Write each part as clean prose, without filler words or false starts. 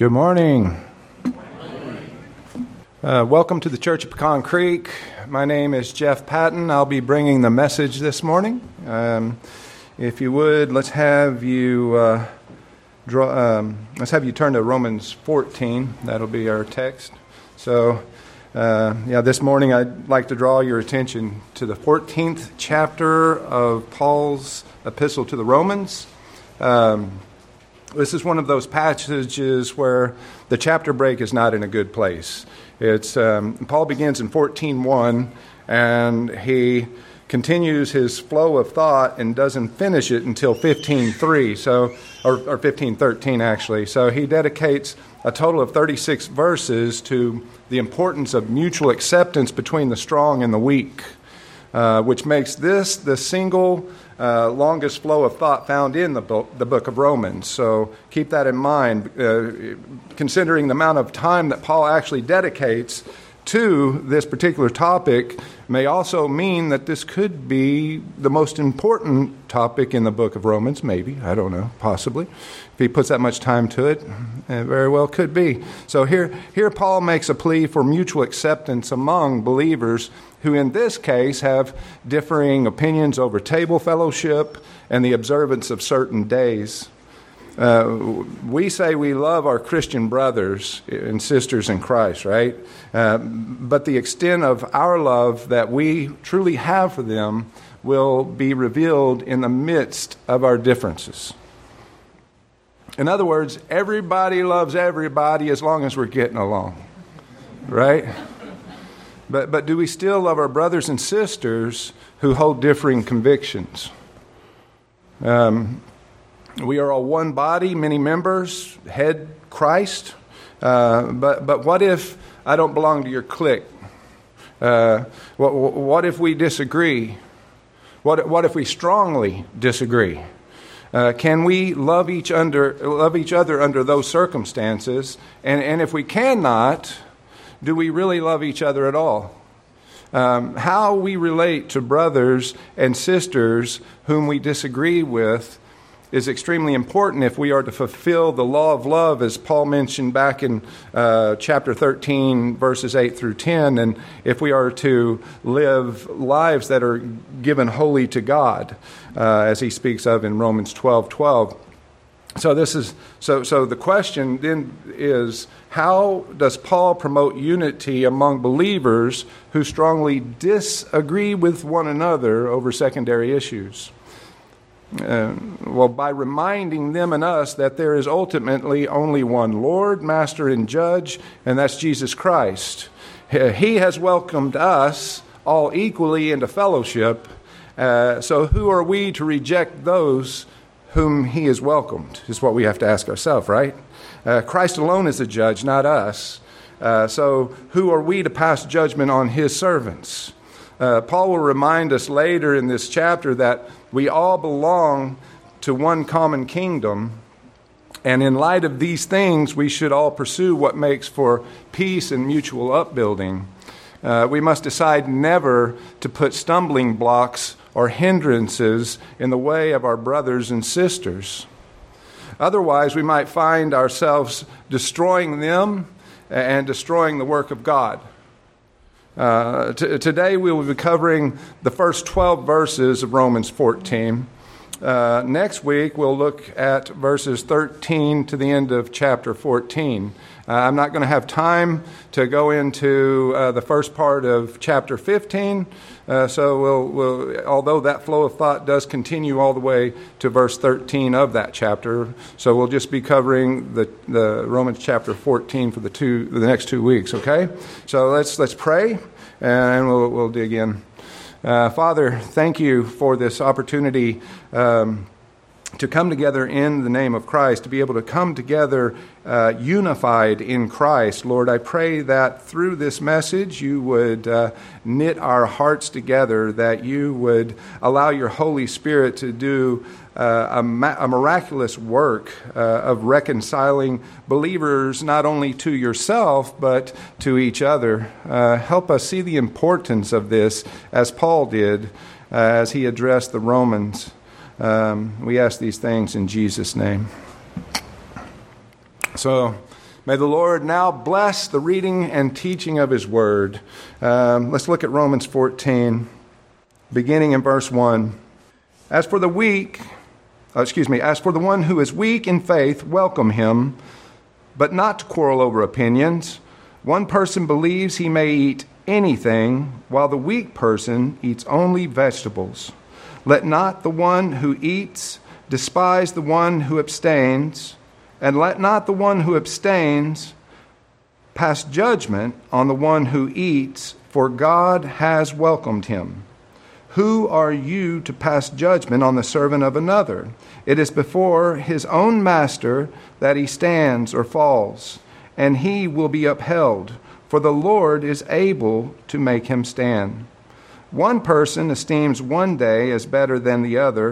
Good morning. Welcome to the Church of Pecan Creek. My name is Jeff Patton. I'll be bringing the message this morning. If you would, let's have you turn to Romans 14. That'll be our text. So, this morning I'd like to draw your attention to the 14th chapter of Paul's epistle to the Romans. This is one of those passages where the chapter break is not in a good place. It's Paul begins in 14:1, and he continues his flow of thought and doesn't finish it until 15:3, or 15:13 actually. So he dedicates a total of 36 verses to the importance of mutual acceptance between the strong and the weak, which makes this the single longest flow of thought found in the book of Romans. So keep that in mind, considering the amount of time that Paul actually dedicates to this particular topic may also mean that this could be the most important topic in the book of Romans, maybe, I don't know, possibly. If he puts that much time to it, it very well could be. So here Paul makes a plea for mutual acceptance among believers who in this case have differing opinions over table fellowship and the observance of certain days. We say we love our Christian brothers and sisters in Christ, right? But the extent of our love that we truly have for them will be revealed in the midst of our differences. In other words, everybody loves everybody as long as we're getting along, right? But do we still love our brothers and sisters who hold differing convictions? We are all one body, many members, head Christ. But what if I don't belong to your clique? What if we disagree? What if we strongly disagree? Can we love each other under those circumstances? And if we cannot, do we really love each other at all? How we relate to brothers and sisters whom we disagree with is extremely important if we are to fulfill the law of love, as Paul mentioned back in chapter 13, verses 8 through 10, and if we are to live lives that are given wholly to God, as he speaks of in Romans 12:12. So the question then is, how does Paul promote unity among believers who strongly disagree with one another over secondary issues? By reminding them and us that there is ultimately only one Lord, Master, and Judge, and that's Jesus Christ. He has welcomed us all equally into fellowship, so who are we to reject those whom he has welcomed, is what we have to ask ourselves, right? Christ alone is the judge, not us. So who are we to pass judgment on his servants? Paul will remind us later in this chapter that we all belong to one common kingdom, and in light of these things, we should all pursue what makes for peace and mutual upbuilding. We must decide never to put stumbling blocks or hindrances in the way of our brothers and sisters. Otherwise, we might find ourselves destroying them and destroying the work of God. Today we will be covering the first 12 verses of Romans 14. Next week we'll look at verses 13 to the end of chapter 14. I'm not going to have time to go into the first part of chapter 15, so we'll although that flow of thought does continue all the way to verse 13 of that chapter, so we'll just be covering the Romans chapter 14 for the next 2 weeks. Okay, so let's pray and we'll dig in. Father, thank you for this opportunity to come together in the name of Christ, to be able to come together unified in Christ. Lord, I pray that through this message you would knit our hearts together, that you would allow your Holy Spirit to do a miraculous work of reconciling believers not only to yourself but to each other. Help us see the importance of this as Paul did as he addressed the Romans. We ask these things in Jesus' name. So May the Lord now bless the reading and teaching of His Word. Let's look at Romans 14, beginning in verse 1. As for the one who is weak in faith, welcome him, but not to quarrel over opinions. One person believes he may eat anything, while the weak person eats only vegetables. Let not the one who eats despise the one who abstains, and let not the one who abstains pass judgment on the one who eats, for God has welcomed him. Who are you to pass judgment on the servant of another? It is before his own master that he stands or falls, and he will be upheld, for the Lord is able to make him stand. One person esteems one day as better than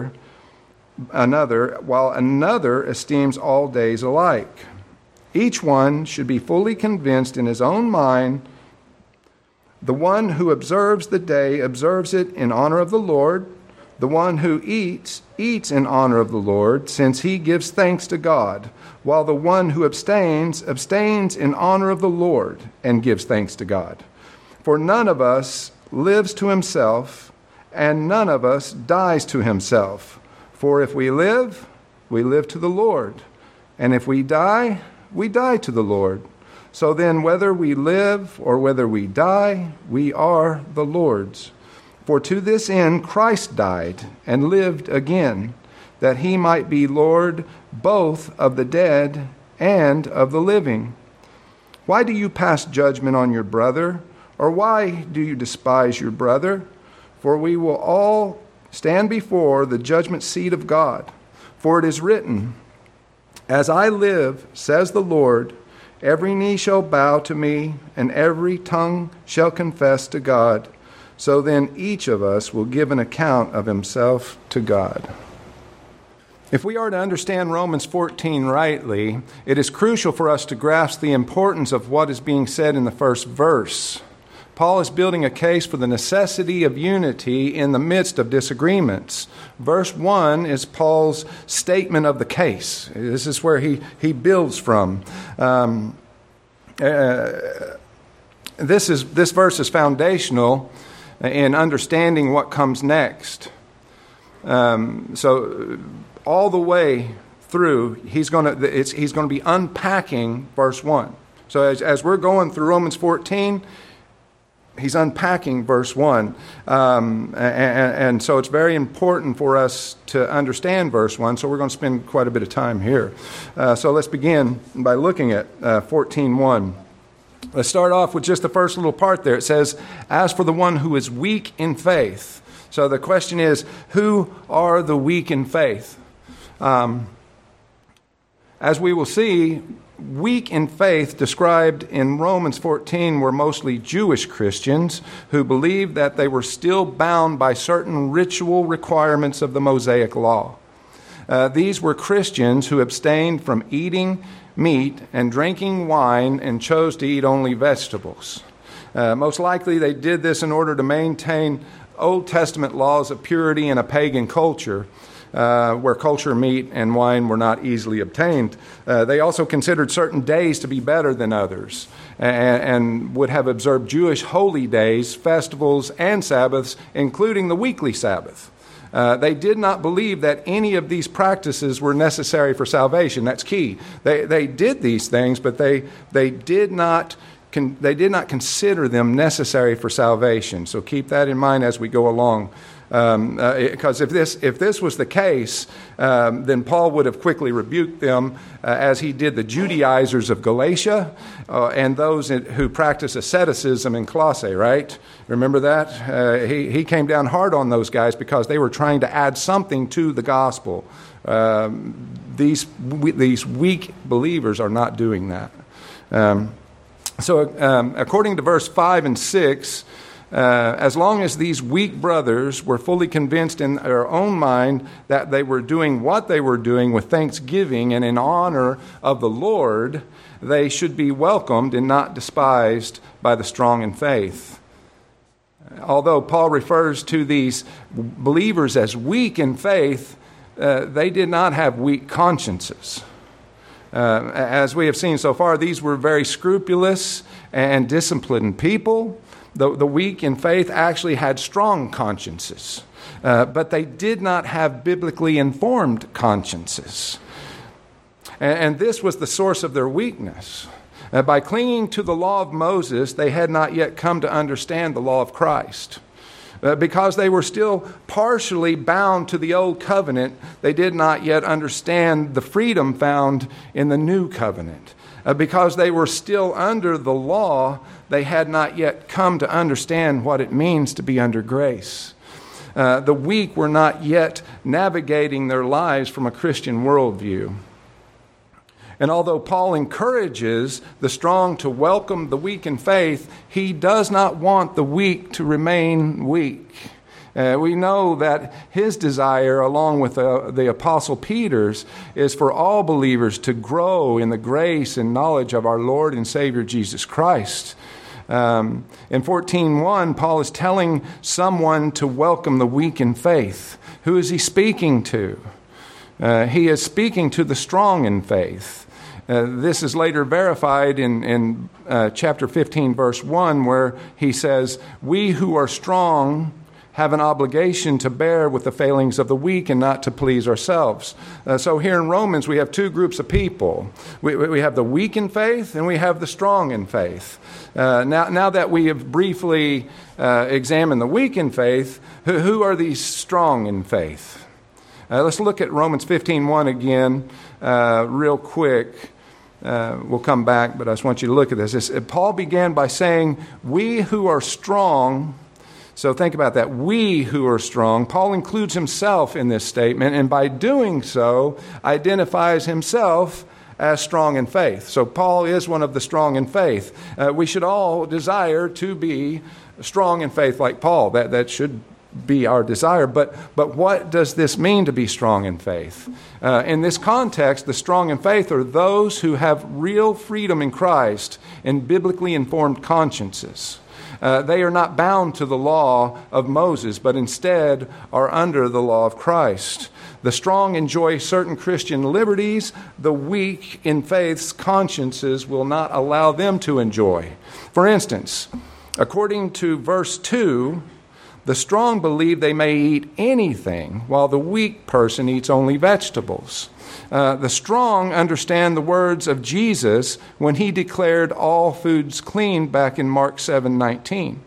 another, while another esteems all days alike. Each one should be fully convinced in his own mind. The one who observes the day observes it in honor of the Lord. The one who eats, eats in honor of the Lord, since he gives thanks to God, while the one who abstains, abstains in honor of the Lord and gives thanks to God. For none of us lives to himself, and none of us dies to himself. For if we live to the Lord, and if we die to the Lord. So then, whether we live or whether we die, we are the Lord's. For to this end Christ died and lived again, that he might be Lord both of the dead and of the living. Why do you pass judgment on your brother? Or why do you despise your brother? For we will all stand before the judgment seat of God. For it is written, As I live, says the Lord, every knee shall bow to me, and every tongue shall confess to God. So then each of us will give an account of himself to God. If we are to understand Romans 14 rightly, it is crucial for us to grasp the importance of what is being said in the first verse. Paul is building a case for the necessity of unity in the midst of disagreements. Verse 1 is Paul's statement of the case. This is where he builds from. This verse is foundational in understanding what comes next. So all the way through, he's going to be unpacking verse 1. So as we're going through Romans 14, he's unpacking verse 1. And so it's very important for us to understand verse 1, so we're going to spend quite a bit of time here. So let's begin by looking at 14:1. Let's start off with just the first little part there. It says, as for the one who is weak in faith. So the question is, who are the weak in faith? As we will see, weak in faith described in Romans 14 were mostly Jewish Christians who believed that they were still bound by certain ritual requirements of the Mosaic law. These were Christians who abstained from eating meat and drinking wine and chose to eat only vegetables. Most likely they did this in order to maintain Old Testament laws of purity in a pagan culture, where kosher meat and wine were not easily obtained. They also considered certain days to be better than others and would have observed Jewish holy days, festivals, and Sabbaths, including the weekly Sabbath. They did not believe that any of these practices were necessary for salvation. That's key. They did these things, but they did not consider them necessary for salvation. So keep that in mind as we go along. Because if this was the case, then Paul would have quickly rebuked them as he did the Judaizers of Galatia and those who practice asceticism in Colossae, right? Remember that? He came down hard on those guys because they were trying to add something to the gospel. These weak believers are not doing that. So according to verse 5 and 6, as long as these weak brothers were fully convinced in their own mind that they were doing what they were doing with thanksgiving and in honor of the Lord, they should be welcomed and not despised by the strong in faith. Although Paul refers to these believers as weak in faith, they did not have weak consciences. As we have seen so far, these were very scrupulous and disciplined people. The weak in faith actually had strong consciences, but they did not have biblically informed consciences. And this was the source of their weakness. By clinging to the law of Moses, they had not yet come to understand the law of Christ. Because they were still partially bound to the old covenant, they did not yet understand the freedom found in the new covenant. Because they were still under the law, they had not yet come to understand what it means to be under grace. The weak were not yet navigating their lives from a Christian worldview. And although Paul encourages the strong to welcome the weak in faith, he does not want the weak to remain weak. We know that his desire, along with the Apostle Peter's, is for all believers to grow in the grace and knowledge of our Lord and Savior Jesus Christ. In 14:1, Paul is telling someone to welcome the weak in faith. Who is he speaking to? He is speaking to the strong in faith. This is later verified in chapter 15, verse 1, where he says, "We who are strong have an obligation to bear with the failings of the weak and not to please ourselves." So here in Romans, we have two groups of people. We have the weak in faith and we have the strong in faith. Now that we have briefly examined the weak in faith, who are these strong in faith? Let's look at Romans 15:1 again real quick. We'll come back, but I just want you to look at this. Paul began by saying, "We who are strong." So think about that. We who are strong. Paul includes himself in this statement, and by doing so, identifies himself as strong in faith. So Paul is one of the strong in faith. We should all desire to be strong in faith like Paul. That should be our desire. But what does this mean to be strong in faith? In this context, the strong in faith are those who have real freedom in Christ and biblically informed consciences. They are not bound to the law of Moses, but instead are under the law of Christ. The strong enjoy certain Christian liberties. The weak in faith's consciences will not allow them to enjoy. For instance, according to verse 2, the strong believe they may eat anything, while the weak person eats only vegetables. The strong understand the words of Jesus when he declared all foods clean back in Mark 7:19.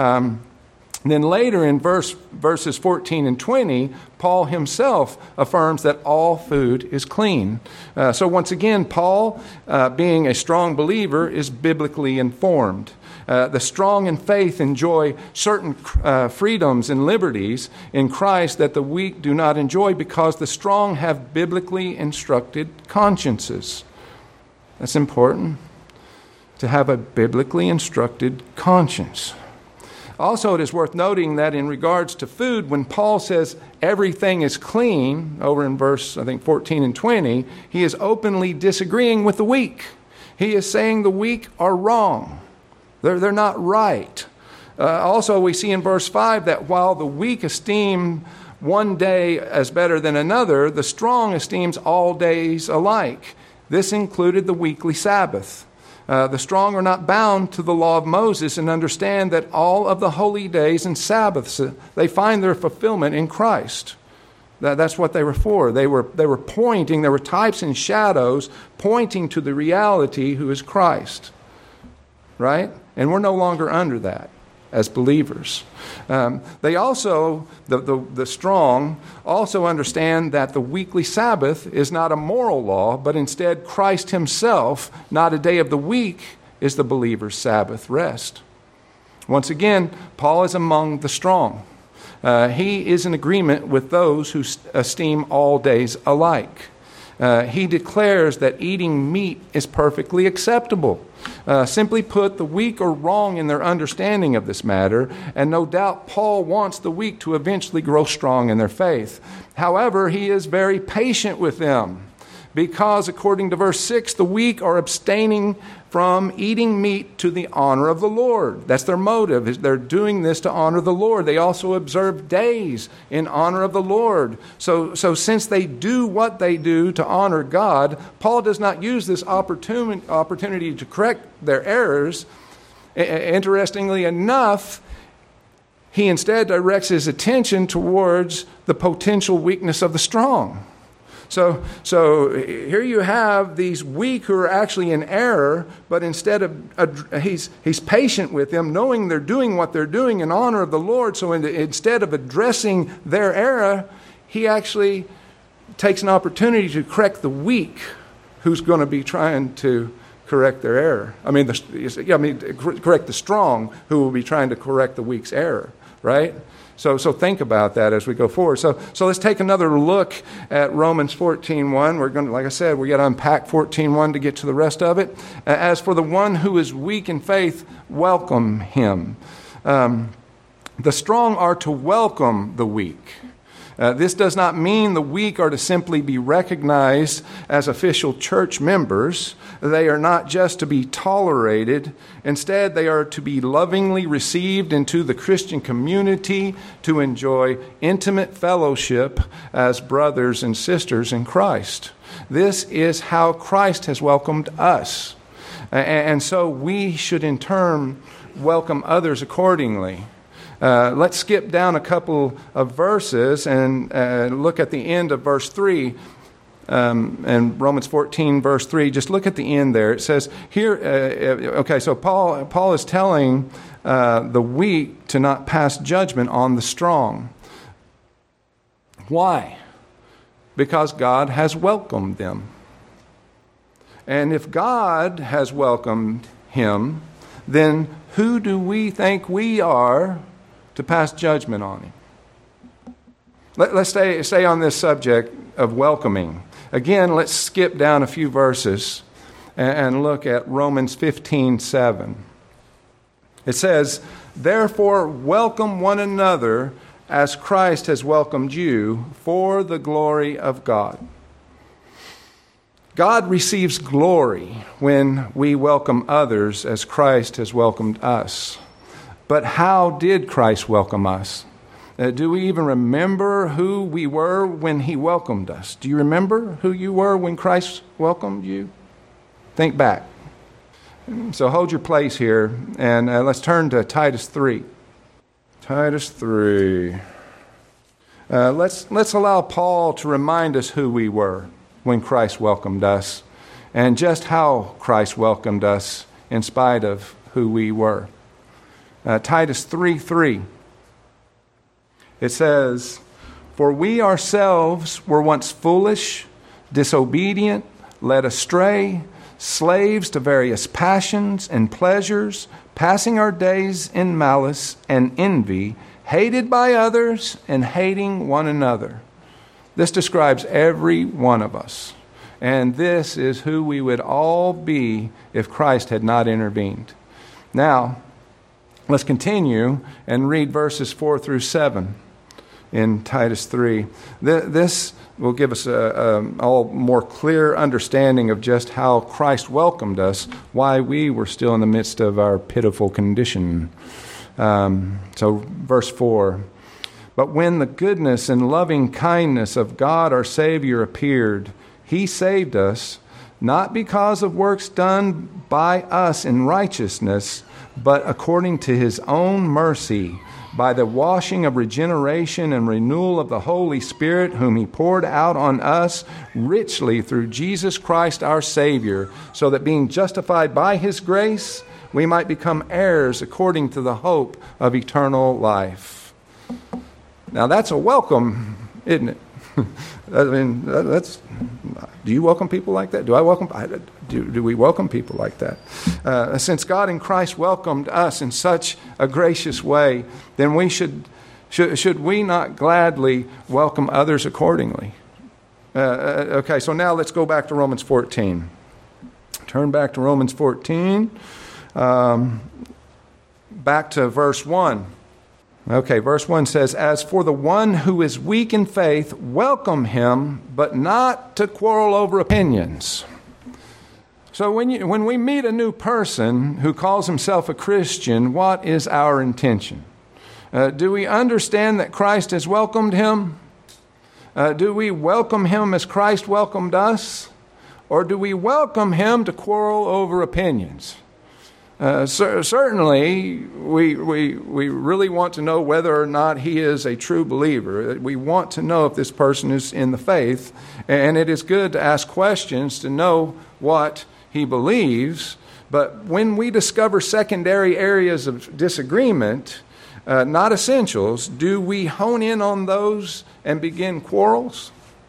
Then later in verses 14 and 20, Paul himself affirms that all food is clean. So once again, Paul, being a strong believer, is biblically informed. The strong in faith enjoy certain freedoms and liberties in Christ that the weak do not enjoy because the strong have biblically instructed consciences. That's important, to have a biblically instructed conscience. Also, it is worth noting that in regards to food, when Paul says everything is clean, over in verse, 14 and 20, he is openly disagreeing with the weak. He is saying the weak are wrong. They're not right. Also, we see in verse 5 that while the weak esteem one day as better than another, the strong esteems all days alike. This included the weekly Sabbath. The strong are not bound to the law of Moses and understand that all of the holy days and Sabbaths, they find their fulfillment in Christ. That's what they were for. They were pointing, there were types and shadows pointing to the reality who is Christ. Right? And we're no longer under that as believers. They also, the strong, also understand that the weekly Sabbath is not a moral law, but instead Christ himself, not a day of the week, is the believer's Sabbath rest. Once again, Paul is among the strong. He is in agreement with those who esteem all days alike. He declares that eating meat is perfectly acceptable. Simply put, the weak are wrong in their understanding of this matter, and no doubt Paul wants the weak to eventually grow strong in their faith. However, he is very patient with them because, according to verse 6, the weak are abstaining from eating meat to the honor of the Lord. That's their motive. They're doing this to honor the Lord. They also observe days in honor of the Lord. So since they do what they do to honor God, Paul does not use this opportunity to correct their errors. Interestingly enough, he instead directs his attention towards the potential weakness of the strong. So here you have these weak who are actually in error, but instead of he's patient with them, knowing they're doing what they're doing in honor of the Lord. So instead of addressing their error, he actually takes an opportunity to correct the weak, who's going to be trying to correct their error. Correct the strong, who will be trying to correct the weak's error. Right? So think about that as we go forward. So let's take another look at Romans 14:1. We're going to, like I said, we got to unpack 14:1 to get to the rest of it. As for the one who is weak in faith, welcome him. The strong are to welcome the weak. This does not mean the weak are to simply be recognized as official church members. They are not just to be tolerated. Instead, they are to be lovingly received into the Christian community to enjoy intimate fellowship as brothers and sisters in Christ. This is how Christ has welcomed us. And so we should in turn welcome others accordingly. Let's skip down a couple of verses and look at the end of verse 3. And Romans 14, verse 3, just look at the end there. It says here, so Paul is telling the weak to not pass judgment on the strong. Why? Because God has welcomed them. And if God has welcomed him, then who do we think we are to pass judgment on him? Let's stay on this subject of welcoming. Again, let's skip down a few verses and look at Romans 15:7. It says, "Therefore welcome one another as Christ has welcomed you for the glory of God." God receives glory when we welcome others as Christ has welcomed us. But how did Christ welcome us? Do we even remember who we were when he welcomed us? Do you remember who you were when Christ welcomed you? Think back. So hold your place here, and let's turn to Titus 3. Titus 3. Let's allow Paul to remind us who we were when Christ welcomed us, and just how Christ welcomed us in spite of who we were. Titus 3:3. It says, "For we ourselves were once foolish, disobedient, led astray, slaves to various passions and pleasures, passing our days in malice and envy, hated by others and hating one another." This describes every one of us. And this is who we would all be if Christ had not intervened. Now, let's continue and read verses 4 through 7 in Titus 3. This will give us a more clear understanding of just how Christ welcomed us, why we were still in the midst of our pitiful condition. So verse 4. "But when the goodness and loving kindness of God our Savior appeared, he saved us, not because of works done by us in righteousness, but according to his own mercy, by the washing of regeneration and renewal of the Holy Spirit, whom he poured out on us richly through Jesus Christ our Savior, so that being justified by his grace, we might become heirs according to the hope of eternal life." Now that's a welcome, isn't it? I mean, do you welcome people like that? Do we welcome people like that? Since God in Christ welcomed us in such a gracious way, then we should we not gladly welcome others accordingly? Okay, so now let's go back to Romans 14. Turn back to Romans 14, back to verse 1. Okay, verse 1 says, "As for the one who is weak in faith, welcome him, but not to quarrel over opinions." So when we meet a new person who calls himself a Christian, what is our intention? Do we understand that Christ has welcomed him? Do we welcome him as Christ welcomed us? Or do we welcome him to quarrel over opinions? Certainly, we really want to know whether or not he is a true believer. We want to know if this person is in the faith. And it is good to ask questions to know what he believes. But when we discover secondary areas of disagreement, not essentials, do we hone in on those and begin quarrels?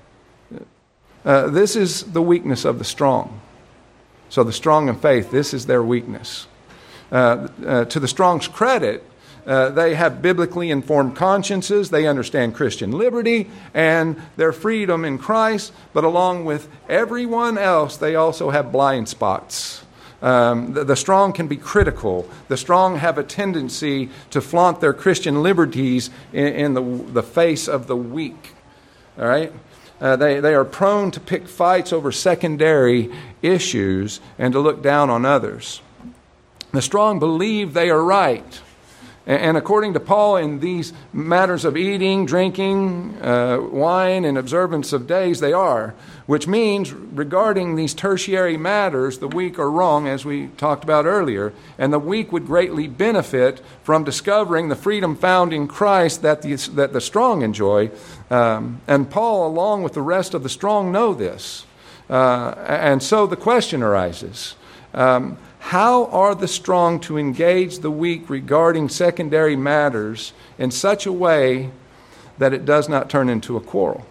This is the weakness of the strong. So the strong in faith, this is their weakness. To the strong's credit, they have biblically informed consciences. They understand Christian liberty and their freedom in Christ. But along with everyone else, they also have blind spots. The strong can be critical. The strong have a tendency to flaunt their Christian liberties in the face of the weak. All right? They are prone to pick fights over secondary issues and to look down on others. The strong believe they are right. And according to Paul, in these matters of eating, drinking, wine, and observance of days, they are. Which means, regarding these tertiary matters, the weak are wrong, as we talked about earlier. And the weak would greatly benefit from discovering the freedom found in Christ that the strong enjoy. And Paul, along with the rest of the strong, know this. And so the question arises, how are the strong to engage the weak regarding secondary matters in such a way that it does not turn into a quarrel?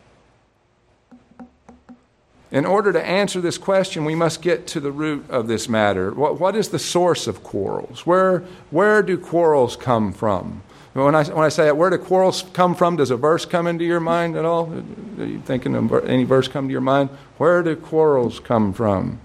In order to answer this question, we must get to the root of this matter. What is the source of quarrels? Where do quarrels come from? When I say that, where do quarrels come from? Does a verse come into your mind at all? Are you thinking of any verse come to your mind? Where do quarrels come from?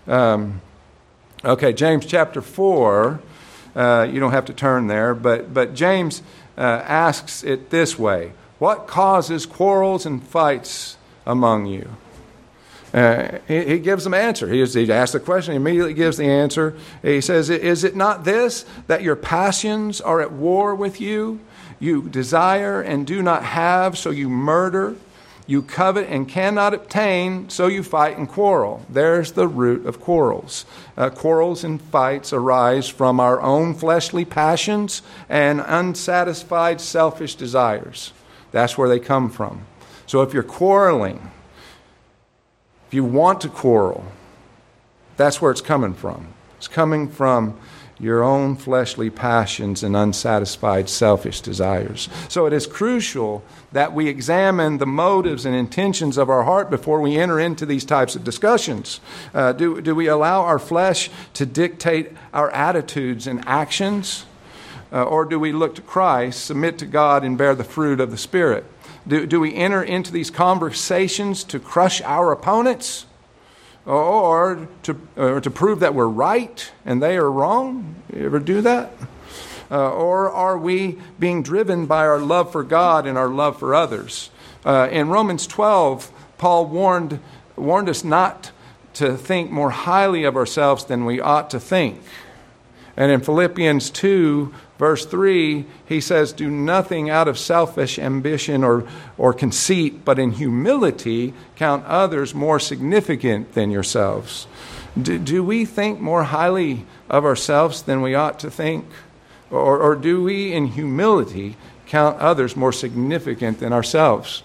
Okay, James chapter 4, you don't have to turn there, but James asks it this way: what causes quarrels and fights among you? He gives them an answer. He asks the question, he immediately gives the answer. He says, "Is it not this, that your passions are at war with you? You desire and do not have, so you murder. You covet and cannot obtain, so you fight and quarrel." There's the root of quarrels. Quarrels and fights arise from our own fleshly passions and unsatisfied selfish desires. That's where they come from. So if you're quarreling, if you want to quarrel, that's where it's coming from. It's coming from your own fleshly passions and unsatisfied selfish desires. So it is crucial that we examine the motives and intentions of our heart before we enter into these types of discussions. Do we allow our flesh to dictate our attitudes and actions? Or do we look to Christ, submit to God, and bear the fruit of the Spirit? Do we enter into these conversations to crush our opponents? Or to prove that we're right and they are wrong? You ever do that? Or are we being driven by our love for God and our love for others? In Romans 12, Paul warned us not to think more highly of ourselves than we ought to think. And in Philippians 2, verse 3, he says, "Do nothing out of selfish ambition or conceit, but in humility count others more significant than yourselves." Do we think more highly of ourselves than we ought to think? Or do we, in humility, count others more significant than ourselves?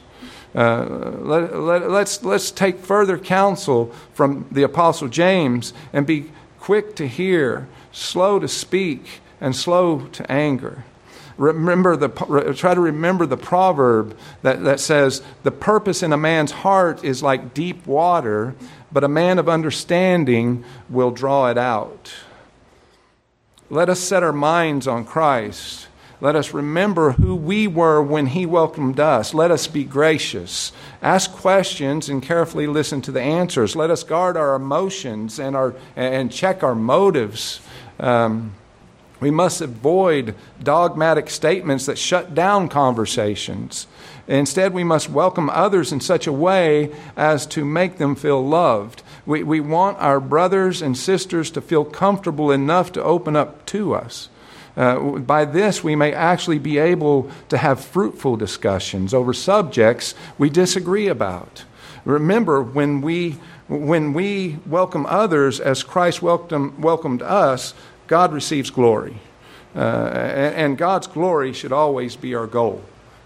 Let's take further counsel from the Apostle James and be quick to hear, slow to speak, and slow to anger. Try to remember the proverb that says, "The purpose in a man's heart is like deep water, but a man of understanding will draw it out." Let us set our minds on Christ. Let us remember who we were when He welcomed us. Let us be gracious. Ask questions and carefully listen to the answers. Let us guard our emotions and check our motives. We must avoid dogmatic statements that shut down conversations. Instead, we must welcome others in such a way as to make them feel loved. We want our brothers and sisters to feel comfortable enough to open up to us. By this, we may actually be able to have fruitful discussions over subjects we disagree about. Remember, when we welcome others as Christ welcomed us, God receives glory. And God's glory should always be our goal.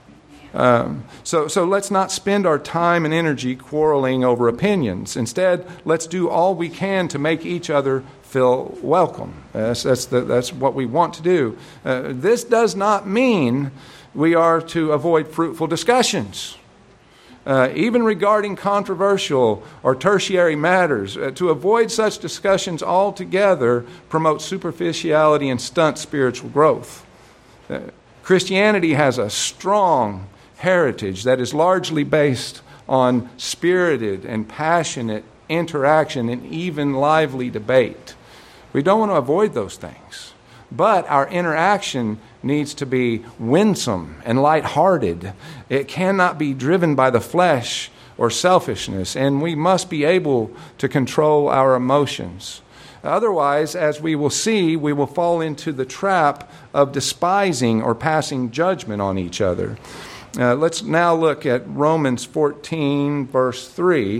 So let's not spend our time and energy quarreling over opinions. Instead, let's do all we can to make each other feel welcome. That's what we want to do. This does not mean we are to avoid fruitful discussions. Even regarding controversial or tertiary matters, to avoid such discussions altogether promotes superficiality and stunts spiritual growth. Christianity has a strong heritage that is largely based on spirited and passionate interaction and even lively debate. We don't want to avoid those things, but our interaction needs to be winsome and lighthearted. It cannot be driven by the flesh or selfishness, and we must be able to control our emotions. Otherwise, as we will see, we will fall into the trap of despising or passing judgment on each other. Let's now look at Romans 14, verse 3.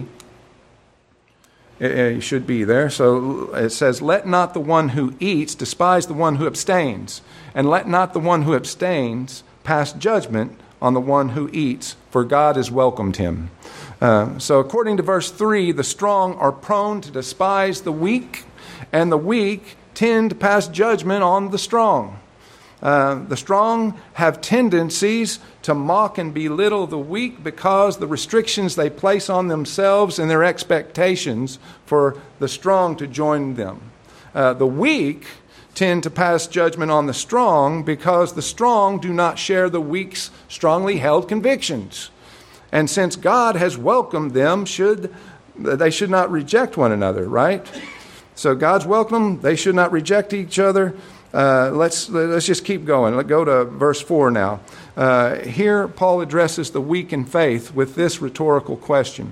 It should be there. So it says, "Let not the one who eats despise the one who abstains, and let not the one who abstains pass judgment on the one who eats, for God has welcomed him." So according to verse 3, the strong are prone to despise the weak, and the weak tend to pass judgment on the strong. The strong have tendencies to mock and belittle the weak because the restrictions they place on themselves and their expectations for the strong to join them. The weak tend to pass judgment on the strong because the strong do not share the weak's strongly held convictions. And since God has welcomed them, they should not reject one another, right? So God's welcome, they should not reject each other. Let's just keep going. Let's go to verse 4 now. Here, Paul addresses the weak in faith with this rhetorical question: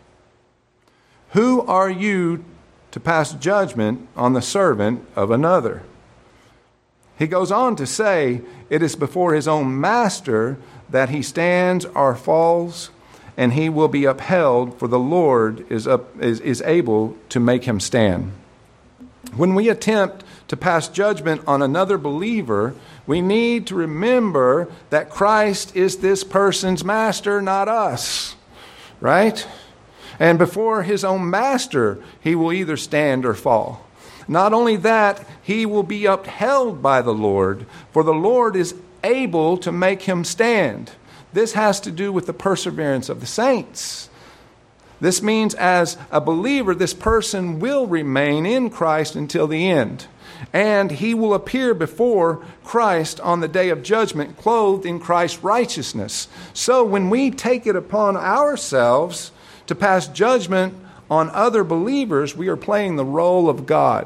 "Who are you to pass judgment on the servant of another?" He goes on to say, it is before his own master that he stands or falls, and he will be upheld, for the Lord is able to make him stand. When we attempt to pass judgment on another believer, we need to remember that Christ is this person's master, not us, right? And before his own master, he will either stand or fall. Not only that, he will be upheld by the Lord, for the Lord is able to make him stand. This has to do with the perseverance of the saints. This means as a believer, this person will remain in Christ until the end. And he will appear before Christ on the day of judgment, clothed in Christ's righteousness. So when we take it upon ourselves to pass judgment on other believers, we are playing the role of God.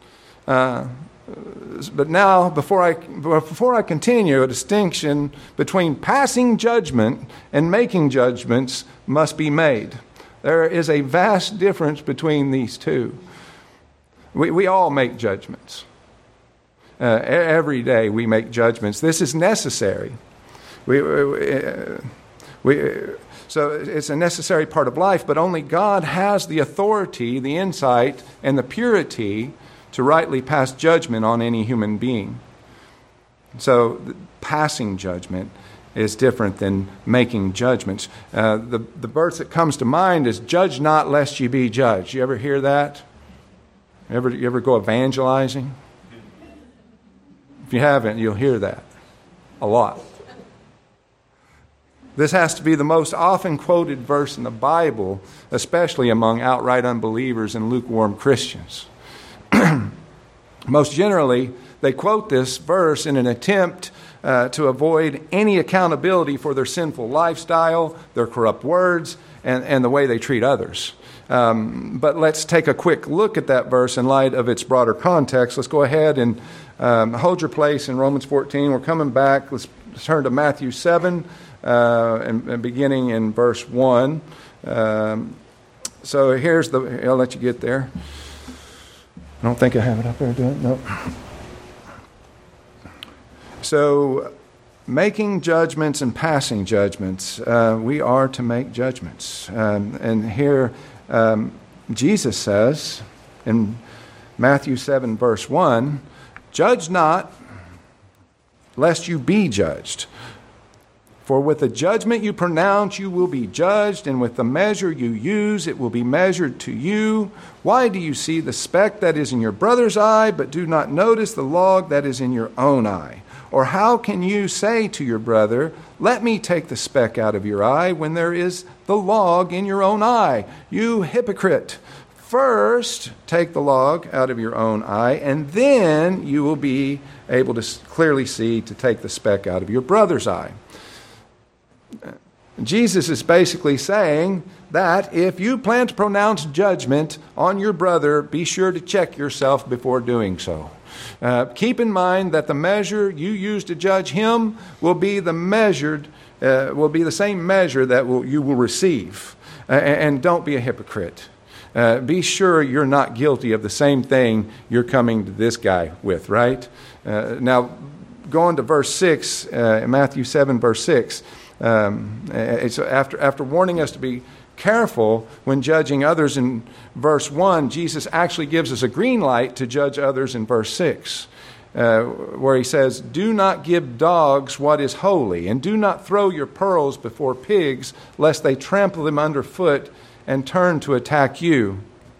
But now, before I continue, a distinction between passing judgment and making judgments must be made. There is a vast difference between these two. We all make judgments. Every day we make judgments. This is necessary. So it's a necessary part of life, but only God has the authority, the insight, and the purity to rightly pass judgment on any human being. So passing judgment is different than making judgments. The verse that comes to mind is, "Judge not lest you be judged." You ever hear that? You ever go evangelizing? If you haven't, you'll hear that a lot. This has to be the most often quoted verse in the Bible, especially among outright unbelievers and lukewarm Christians. Most generally, they quote this verse in an attempt to avoid any accountability for their sinful lifestyle, their corrupt words, and the way they treat others. But let's take a quick look at that verse in light of its broader context. Let's go ahead and hold your place in Romans 14. We're coming back. Let's turn to Matthew 7 and beginning in verse 1. So here's I'll let you get there. I don't think I have it up there, do it? Nope. So, making judgments and passing judgments. We are to make judgments. And here Jesus says in Matthew 7 verse 1, "Judge not, lest you be judged. For with the judgment you pronounce, you will be judged, and with the measure you use, it will be measured to you. Why do you see the speck that is in your brother's eye, but do not notice the log that is in your own eye? Or how can you say to your brother, 'Let me take the speck out of your eye,' when there is the log in your own eye? You hypocrite! First take the log out of your own eye, and then you will be able to clearly see to take the speck out of your brother's eye." Jesus is basically saying that if you plan to pronounce judgment on your brother, be sure to check yourself before doing so. Keep in mind that the measure you use to judge him will be the same measure that you will receive. And don't be a hypocrite. Be sure you're not guilty of the same thing you're coming to this guy with, right? Now, going to verse 6, Matthew 7, verse 6. It's after warning us to be careful when judging others in verse 1, Jesus actually gives us a green light to judge others in verse 6, where he says, "Do not give dogs what is holy, and do not throw your pearls before pigs, lest they trample them underfoot and turn to attack you."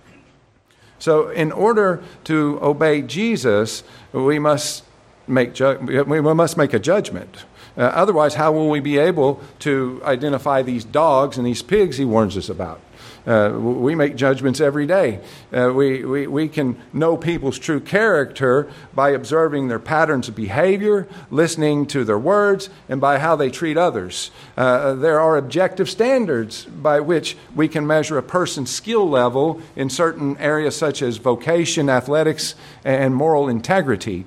So in order to obey Jesus, we must make a judgment. Otherwise, how will we be able to identify these dogs and these pigs he warns us about? We make judgments every day. We can know people's true character by observing their patterns of behavior, listening to their words, and by how they treat others. There are objective standards by which we can measure a person's skill level in certain areas such as vocation, athletics, and moral integrity.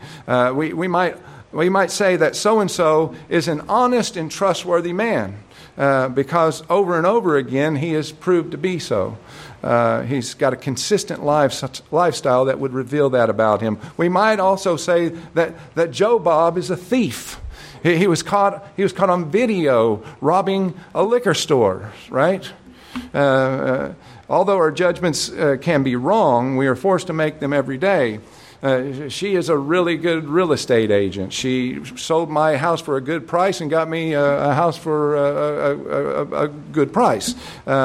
We might say that so-and-so is an honest and trustworthy man because over and over again he has proved to be so. He's got a consistent lifestyle that would reveal that about him. We might also say that Joe Bob is a thief. He was caught on video robbing a liquor store, right? Although our judgments can be wrong, we are forced to make them every day. She is a really good real estate agent. She sold my house for a good price and got me a house for a good price.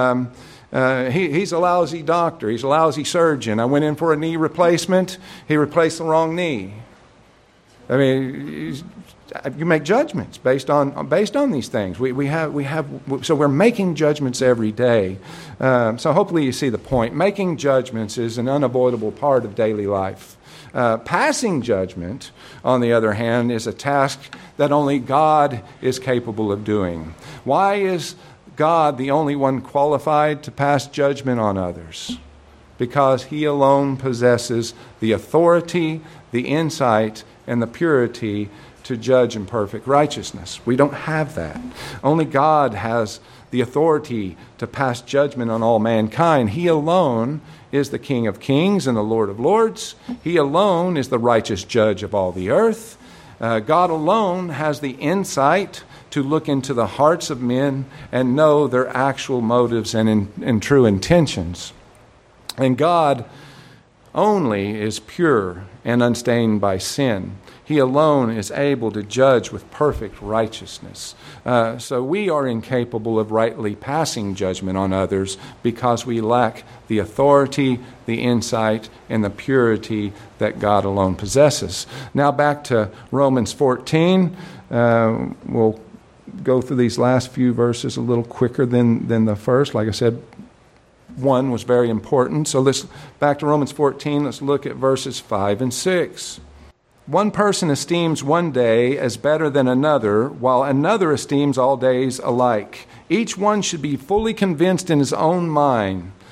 He's a lousy doctor. He's a lousy surgeon. I went in for a knee replacement. He replaced the wrong knee. I mean, you make judgments based on these things. So we're making judgments every day. So hopefully you see the point. Making judgments is an unavoidable part of daily life. Passing judgment, on the other hand, is a task that only God is capable of doing. Why is God the only one qualified to pass judgment on others? Because he alone possesses the authority, the insight, and the purity to judge in perfect righteousness. We don't have that. Only God has the authority to pass judgment on all mankind. He alone is the King of Kings and the Lord of Lords. He alone is the righteous judge of all the earth. God alone has the insight to look into the hearts of men and know their actual motives and true intentions. And God only is pure and unstained by sin. He alone is able to judge with perfect righteousness. So we are incapable of rightly passing judgment on others because we lack the authority, the insight, and the purity that God alone possesses. Now back to Romans 14. We'll go through these last few verses a little quicker than the first. Like I said, one was very important. So let's back to Romans 14. Let's look at verses 5 and 6. One person esteems one day as better than another, while another esteems all days alike. Each one should be fully convinced in his own mind.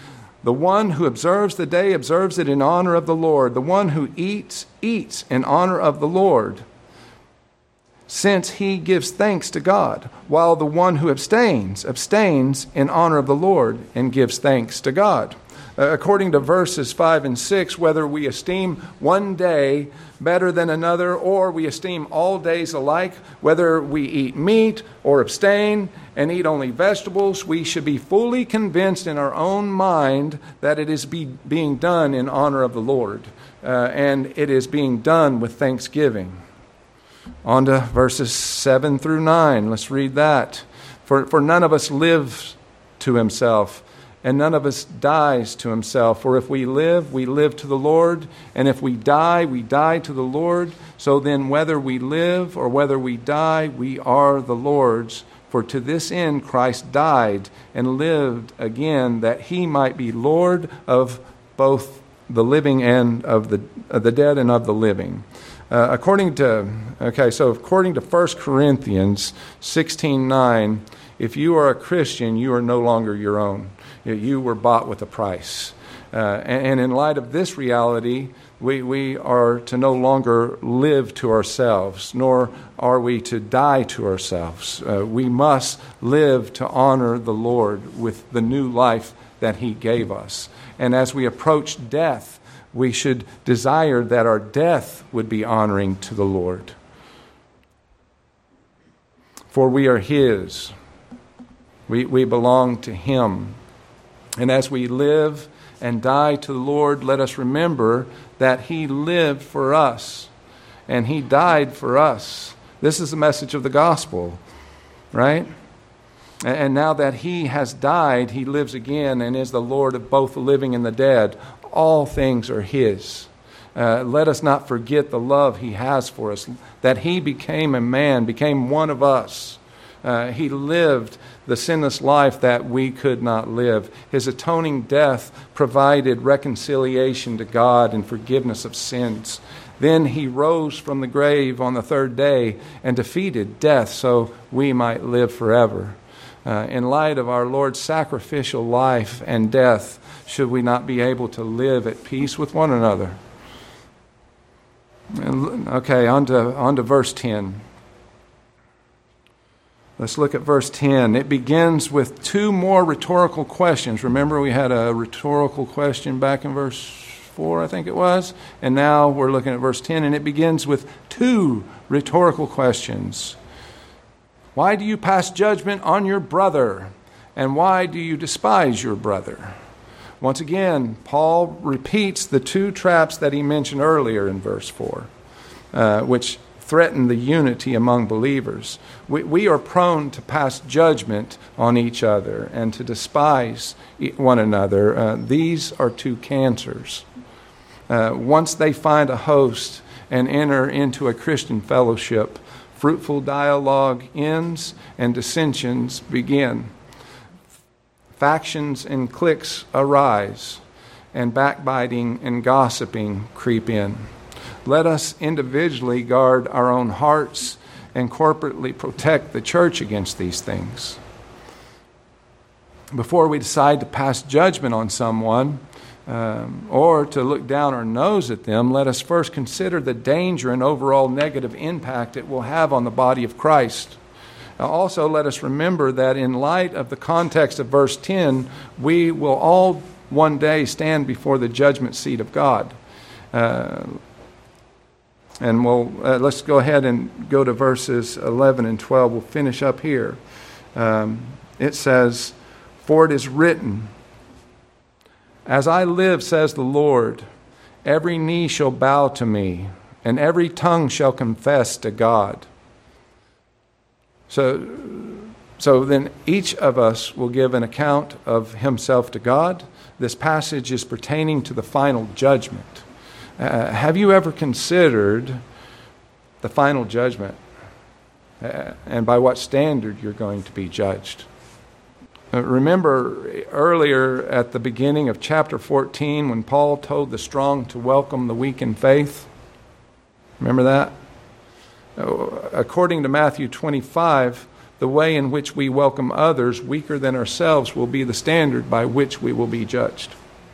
The one who observes the day observes it in honor of the Lord. The one who eats, eats in honor of the Lord, since he gives thanks to God, while the one who abstains, abstains in honor of the Lord and gives thanks to God. According to verses 5 and 6, whether we esteem one day better than another, or we esteem all days alike, whether we eat meat or abstain and eat only vegetables, we should be fully convinced in our own mind that it is being done in honor of the Lord, and it is being done with thanksgiving. On to verses 7 through 9. Let's read that. For none of us lives to himself, and none of us dies to himself. For if we live to the Lord, and if we die to the Lord. So then whether we live or whether we die, we are the Lord's. For to this end Christ died and lived again, that he might be Lord of both the living and of the dead and of the living. According to 1 Corinthians 16:9, if you are a Christian, you are no longer your own. You were bought with a price. And in light of this reality, we are to no longer live to ourselves, nor are we to die to ourselves. We must live to honor the Lord with the new life that he gave us. And as we approach death, we should desire that our death would be honoring to the Lord. For we are his. We belong to him. And as we live and die to the Lord, let us remember that he lived for us and he died for us. This is the message of the gospel, right? And now that he has died, he lives again and is the Lord of both the living and the dead. All things are his. Let us not forget the love he has for us, that he became a man, became one of us. He lived the sinless life that we could not live. His atoning death provided reconciliation to God and forgiveness of sins. Then he rose from the grave on the third day and defeated death so we might live forever. In light of our Lord's sacrificial life and death, should we not be able to live at peace with one another? Okay, on to verse 10. Let's look at verse 10. It begins with two more rhetorical questions. Remember, we had a rhetorical question back in verse 4, I think it was. And now we're looking at verse 10, and it begins with two rhetorical questions. Why do you pass judgment on your brother? And why do you despise your brother? Once again, Paul repeats the two traps that he mentioned earlier in verse 4, which threaten the unity among believers. We are prone to pass judgment on each other and to despise one another. These are two cancers. Once they find a host and enter into a Christian fellowship, fruitful dialogue ends and dissensions begin. Factions and cliques arise, and backbiting and gossiping creep in. Let us individually guard our own hearts and corporately protect the church against these things. Before we decide to pass judgment on someone or to look down our nose at them, let us first consider the danger and overall negative impact it will have on the body of Christ. Also, let us remember that in light of the context of verse 10, we will all one day stand before the judgment seat of God. And let's go ahead and go to verses 11 and 12. We'll finish up here. It says, "For it is written, as I live, says the Lord, every knee shall bow to me, and every tongue shall confess to God." So then each of us will give an account of himself to God. This passage is pertaining to the final judgment. Have you ever considered the final judgment and by what standard you're going to be judged? Remember earlier at the beginning of chapter 14 when Paul told the strong to welcome the weak in faith? Remember that? According to Matthew 25, the way in which we welcome others weaker than ourselves will be the standard by which we will be judged.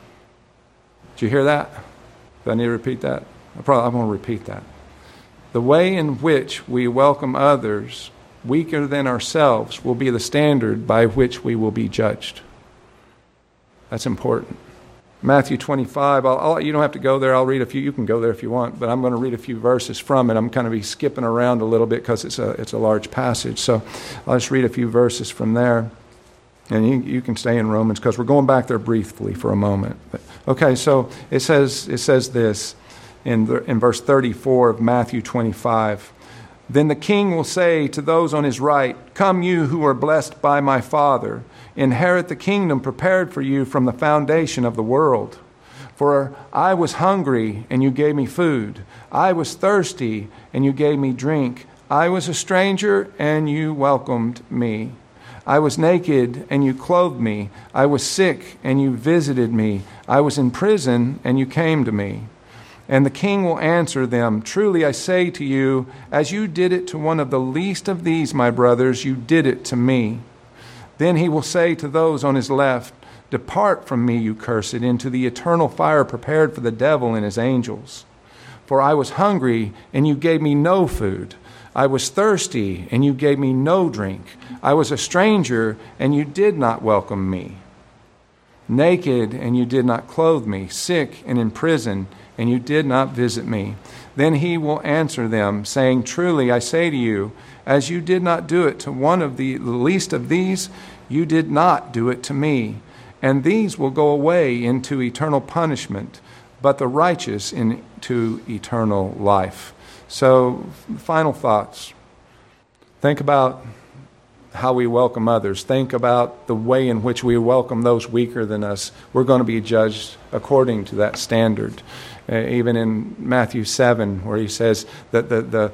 Did you hear that? Do I need to repeat that? I'm going to repeat that. The way in which we welcome others weaker than ourselves will be the standard by which we will be judged. That's important. Matthew 25, you don't have to go there. I'll read a few. You can go there if you want, but I'm going to read a few verses from it. I'm kind of be skipping around a little bit because it's a large passage. So I'll just read a few verses from there. And you can stay in Romans because we're going back there briefly for a moment. But, okay, so it says this in verse 34 of Matthew 25. Then the king will say to those on his right, "Come, you who are blessed by my Father, inherit the kingdom prepared for you from the foundation of the world. For I was hungry, and you gave me food. I was thirsty, and you gave me drink. I was a stranger, and you welcomed me. I was naked, and you clothed me. I was sick, and you visited me. I was in prison, and you came to me." And the king will answer them, "Truly I say to you, as you did it to one of the least of these, my brothers, you did it to me." Then he will say to those on his left, "Depart from me, you cursed, into the eternal fire prepared for the devil and his angels. For I was hungry, and you gave me no food. I was thirsty, and you gave me no drink. I was a stranger, and you did not welcome me. Naked, and you did not clothe me. Sick and in prison, and you did not visit me." Then he will answer them, saying, "Truly I say to you, as you did not do it to one of the least of these, you did not do it to me. And these will go away into eternal punishment, but the righteous into eternal life." So, final thoughts. Think about how we welcome others. Think about the way in which we welcome those weaker than us. We're going to be judged according to that standard. Even in Matthew 7, where he says that the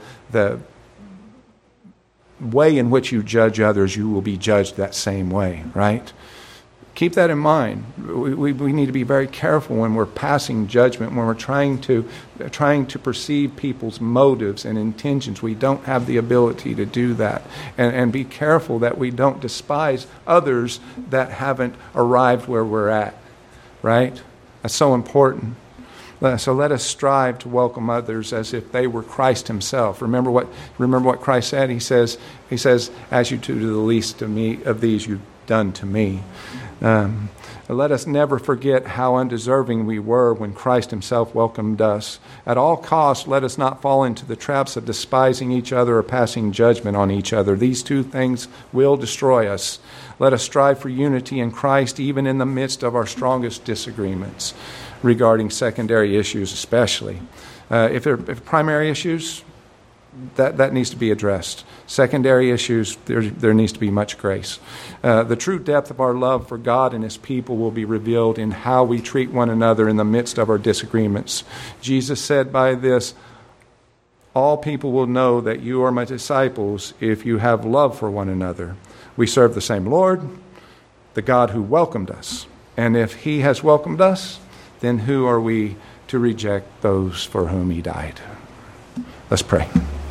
way in which you judge others, you will be judged that same way, right? Keep that in mind. We need to be very careful when we're passing judgment, when we're trying to perceive people's motives and intentions. We don't have the ability to do that. And be careful that we don't despise others that haven't arrived where we're at, right? That's so important. So let us strive to welcome others as if they were Christ himself. Remember what Christ said? He says, "As you do to the least of me of these, you've done to me." Let us never forget how undeserving we were when Christ himself welcomed us. At all costs, let us not fall into the traps of despising each other or passing judgment on each other. These two things will destroy us. Let us strive for unity in Christ even in the midst of our strongest disagreements regarding secondary issues especially. If primary issues, that needs to be addressed. Secondary issues, there needs to be much grace. The true depth of our love for God and his people will be revealed in how we treat one another in the midst of our disagreements. Jesus said by this, "All people will know that you are my disciples if you have love for one another." We serve the same Lord, the God who welcomed us. And if he has welcomed us, then who are we to reject those for whom he died? Let's pray.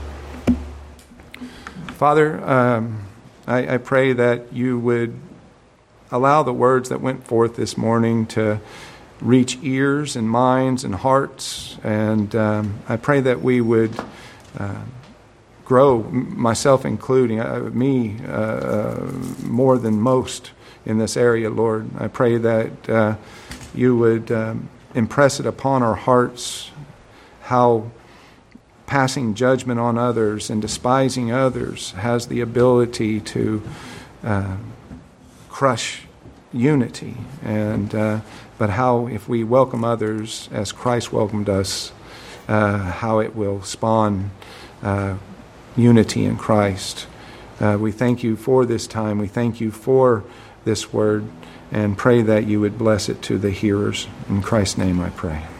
Father, I pray that you would allow the words that went forth this morning to reach ears and minds and hearts. And I pray that we would grow, myself including, me more than most in this area, Lord. I pray that you would impress it upon our hearts how passing judgment on others and despising others has the ability to crush unity. But how if we welcome others as Christ welcomed us, how it will spawn unity in Christ. We thank you for this time. We thank you for this word and pray that you would bless it to the hearers. In Christ's name I pray.